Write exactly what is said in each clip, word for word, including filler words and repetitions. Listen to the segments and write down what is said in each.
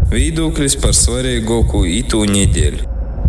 Viedoklis par svarīgāko itū nedēļu.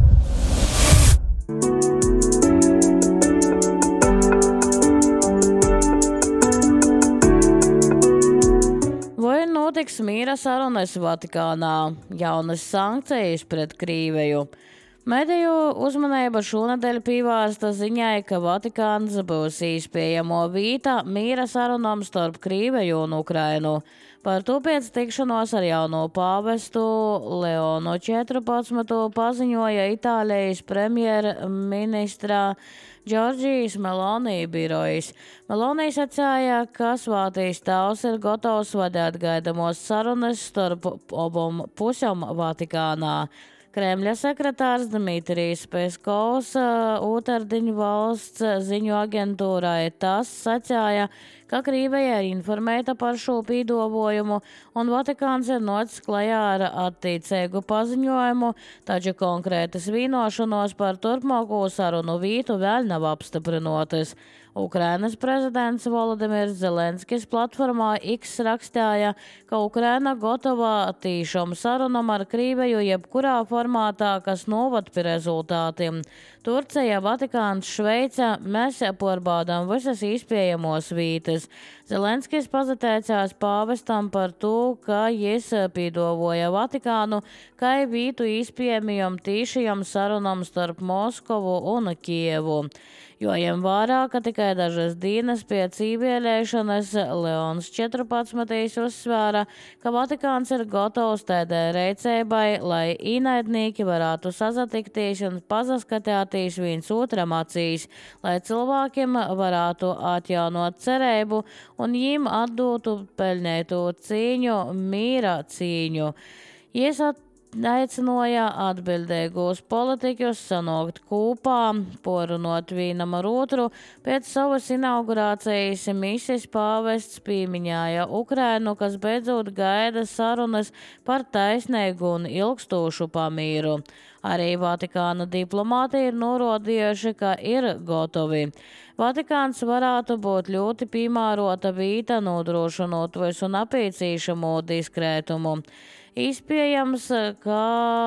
Vai notiks miera sarunas Vatikānā? Jaunas sankcijas pret Krīveju. Mediju uzmanība šonadēļ pievērsta ziņai, ka Vatikāns būs īspējamo vīta miera sarunām starp Krīveju un Ukrainu. Par to pēc tikšanos ar jauno pāvestu Leonu četrpadsmito paziņoja Itālijas premjerministra Džordžijas Meloni birojs. Meloni sacīja, ka Svētais tēvs ir gatavs vadīt gaidamos sarunas starp abām pusēm Vatikānā. Kremļa sekretārs Dmitrijs Peskovs otrdien valsts ziņu aģentūrai TASS sacīja, ka Krīveja ir informēta par šo pīdavojumu un Vatikāns ir nocis klajā ar attiecīgu paziņojumu, taču konkrētas vienošanos par turpmāko sarunu vītu vēl nav apstiprinotas. Ukrainas prezidents Volodimirs Zelenskis platformā X rakstīja, ka Ukraina gatava tīšām sarunam ar Krīveju jebkurā formātā, kas novad pie rezultātiem. Turcija, Vatikāns, Šveica, mēs pārbaudām visas iespējamos vītes. Zelenskis pazateicās pāvestam par to, ka jis pīdavoja Vatikānu, kā vītu iespējamajam tīšajam sarunam starp Moskovu un Kievu. Jo jem vērā, ka tikai dažas dienas pēc ievēlēšanas Leons četrpadsmitais uzsvēra, ka Vatikāns ir gatavs tādai reicēbai, lai īnaidnieki varētu sasatikties un pazaskatēties viens otram acīs, lai cilvēkiem varētu atjaunot cerību un viņiem atdotu pelnēto cīņu, mīra cīņu. Ies at aicināja atbildīgos politiķus sanākt kopā, porunot vienam ar otru. Pēc savas inaugurācijas misijas pāvests pieminēja Ukrainu, kas beidzot gaida sarunas par taisnīgu un ilgstošu pamīru. Arī Vatikāna diplomāti ir norādījuši, ka ir gatavi. Vatikāns varētu būt ļoti piemērota vīta, nodrošinot visu nepieciešamo diskrētumu. Iespējams, ka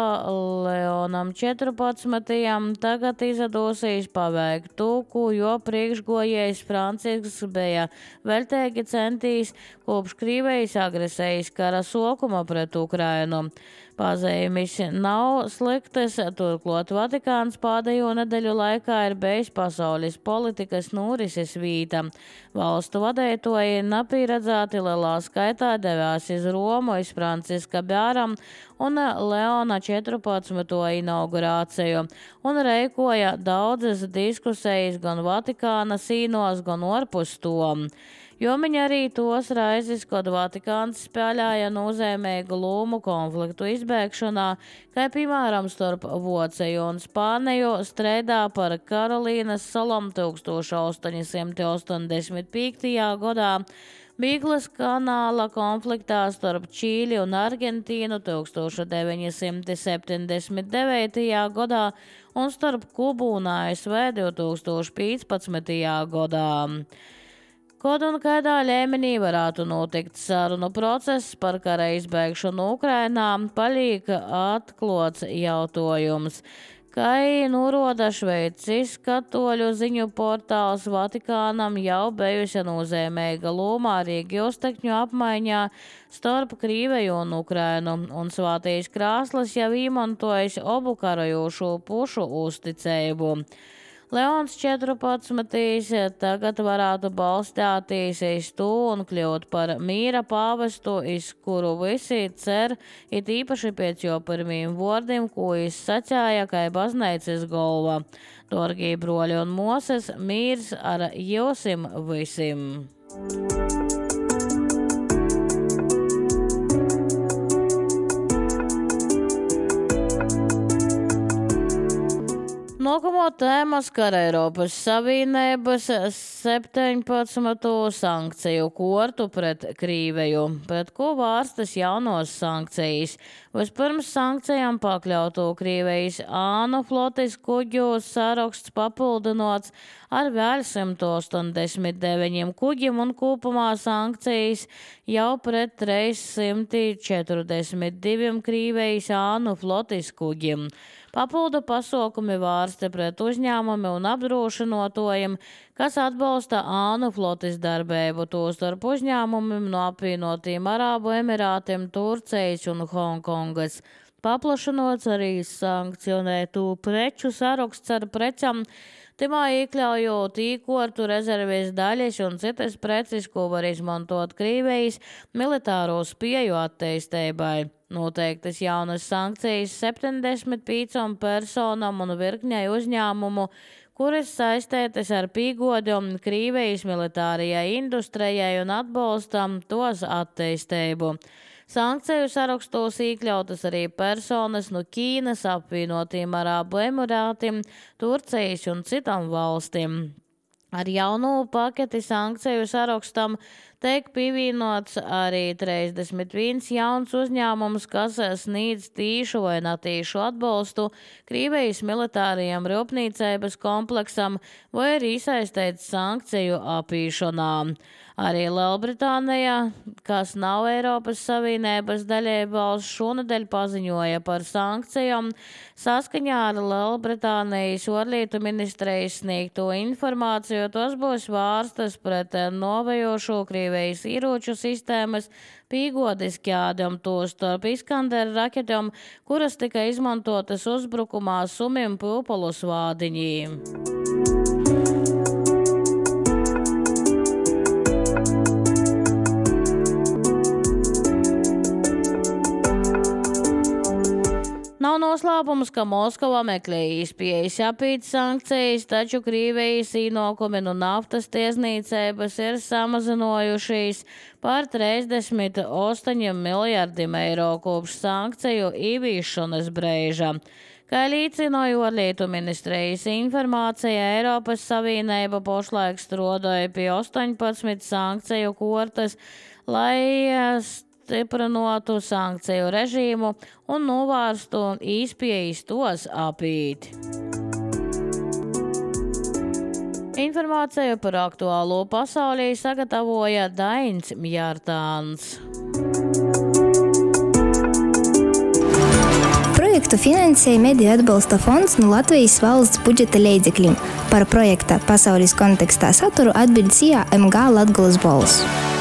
Leonam četrpadsmitajam tagad izdosies paveikt to, ko jo priekšgājējs Francisks bija veltīgi centījis kopš Krīvejas agresijas kara sākuma pret Ukrainu. Pazīmes nav sliktas, turklāt Vatikāns pēdējo nedēļu laikā ir bijis pasaules politikas norises vīta. Valstu vadītāji nepieredzēti lielā skaitā devās iz Romu, iz Franciska bēram un Leona četrpadsmito inaugurāciju un reikoja daudzas diskusijas gan Vatikāna sīnos, gan ārpus tom. Jo viņi arī tos raizes, kad Vatikāns spēlēja nozīmīgu lomu konfliktu izbēgšanā, kā piemēram starp Vāciju un Spāniju strēdā par Karolīnas salām tūkstoš astoņi simti ostoņdesmit piektajā gadā, Bīglas kanāla konfliktā starp Čīli un Argentīnu tūkstoš deviņi simti septiņdesmit devītajā gadā un starp Kubu un A S V divtūkstoš piecpadsmitajā gadā. Kad un kādā līmenī varētu notikt sarunu process par kara izbēgšanu Ukrainā, paliek atklāts jautājums. Kā norāda Šveicis katoļu ziņu portāls, Vatikānam jau bijusi nozīmīga loma arī geostekņu apmaiņā starp Krīveju un Ukrainu, un Svētais krēsls jau izmantojis abu karajošo pušu uzticību. Leons četrpadsmitais tagad varētu balstīties uz to un kļūt par mīra pāvestu, iz kuru visi cer, it īpaši pēc jo pirmiem vārdiem, ko viņš sacīja, kā baznīcas galva. Dorgie broļi un moses, mīrs ar jūsim visim! Nākamo tēma skar Eiropas Savienības septiņpadsmitu sankciju kortu pret Krīveju, pret ko vārstas jaunos sankcijas. Vispirms sankcijām pakļautu Krīvejas ānu flotes kuģu saraksts papildinots ar vēl simt astoņdesmit deviņiem kuģiem un kopumā sankcijas jau pret trīssimt četrdesmit diviem Krīvejas ānu flotes kuģiem. Papildu pasaukumi vārsti pret uzņēmumi un apdrošinotojiem, kas atbalsta ānu flotes darbību, tostarp uzņēmumiem no apvienotiem Arābu Emirātiem, Turcijas un Hongkongas. Paplašinots arī sankcionētu preču saraksts ar precam, timā iekļaujot īkortu rezerves daļas un citas preces, ko var izmantot Krīvejas militāro spēju attīstībai. Noteiktas jaunas sankcijas septiņdesmit piecām personām un virkņai uzņēmumu, kuras saistētas ar pīgodiem Krīvejas militārajai industrijai un atbalstam tos attīstību. Sankciju sarakstos iekļautas arī personas no Ķīnas, apvienotiem Arābu Emirātiem, Turcijas un citām valstīm. Ar jauno paketi sankciju sarakstam tiek pievienots arī trīsdesmit viens jauns uzņēmums, kas sniedz tīšu vai netīšu atbalstu Krīvejas militārajam rūpniecības kompleksam vai ir iesaistīts sankciju apīšanā. Arī Lielbritānija, kas nav Eiropas Savienības dalība valsts, šonedēļ paziņoja par sankcijām saskaņā ar Lielbritānijas ārlietu ministrijas sniegto informāciju. Tos būs vārstas pret novejošo Krīvejas ieroču sistēmas pīgodiskādiem, tostarp Iskander raketiem, kuras tika izmantotas uzbrukumā Sumim Pūpolus vādiņī. Nav noslēpums, ka Moskava meklē iespējas apīt sankcijas, taču Krīvejas ienākumi no naftas tiesniecības ir samazinājušies par trīsdesmit astoņiem miljardiem eiro kopš sankciju ieviešanas brīža. Kā liecināja ārlietu ministrijas informācija, Eiropas Savienība pašlaik strādāja pie astoņpadsmit sankciju kortas, lai stiprinātu sankciju režīmu un novērstu iespējas tos apīt. Informāciju par aktuālo pasaulī sagatavoja Dainis Mjārtāns. Projektu finansēja Mediju atbalsta fonds no Latvijas valsts budžeta līdzekļiem. Par projekta pasaules kontekstā saturu atbild S I A M G Latgolas balss.